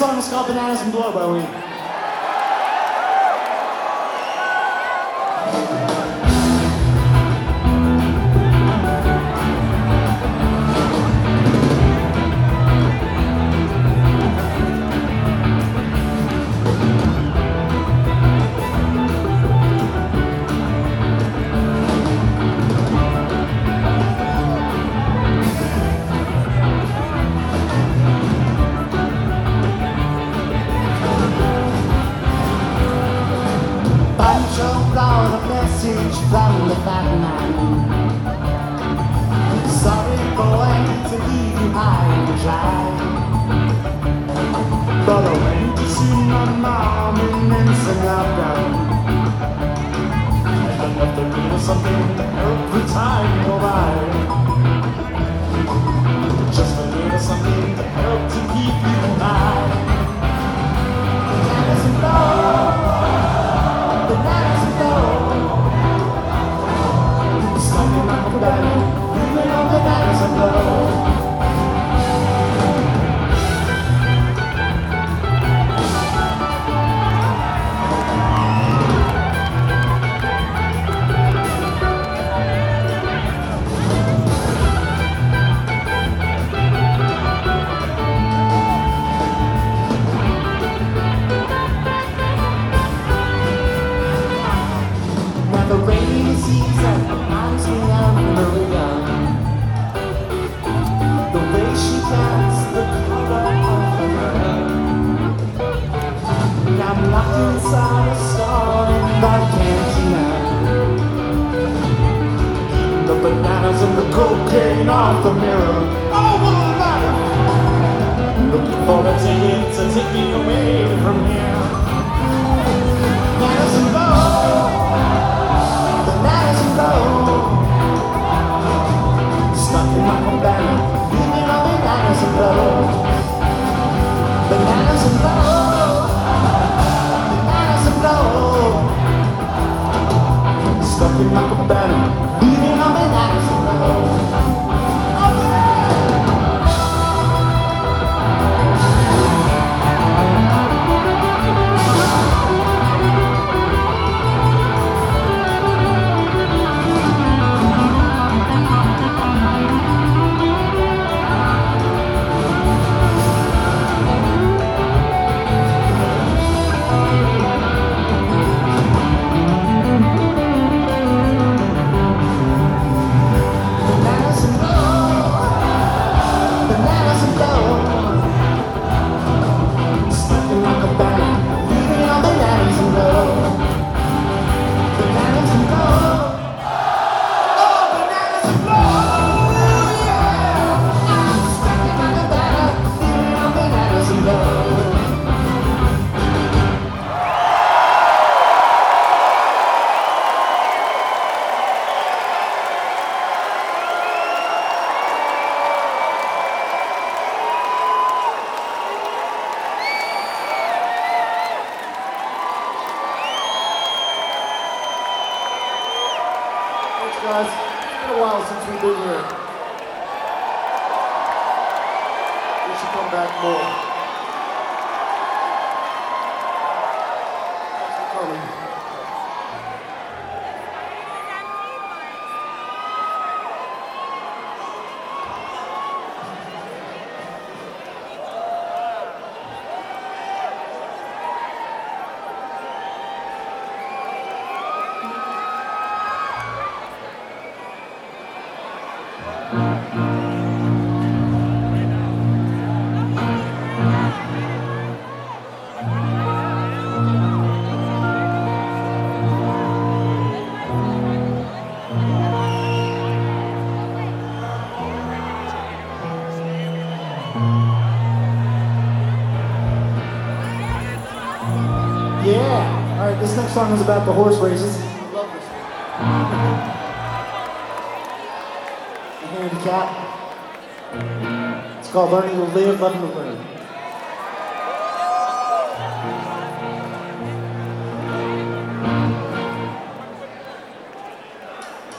song is called Bananas and Blow by Ween. Brought a message from the fat man. Sorry boy to leave you high and dry, but I went to see my mom in Manson Lockdown. I left a little something to help the time go by. Just a little something to help to keep you high. Bananas and blow. Bananas and blow. Stuck in my cabana, leaving on bananas and blow. The rainy season reminds me of Maria. The way she cuts the color of her hair. I'm locked inside a stall in the cantina, eating the bananas and the cocaine off the mirror. Oh, what a life! Looking for a ticket to take me away from here. Bananas and blow. Bananas and blow. Stuck in my cabana, leaving on bananas and blow. Bananas and blow. Bananas and blow. Stuck in my cabana, leaving on bananas and blow. Guys, it's been a while since we've been here. We should come back more. Thanks for coming. Yeah. All right, this next song is about the horse races. I love this one. The handicap. It's called Learning to Live, Loving to Learn.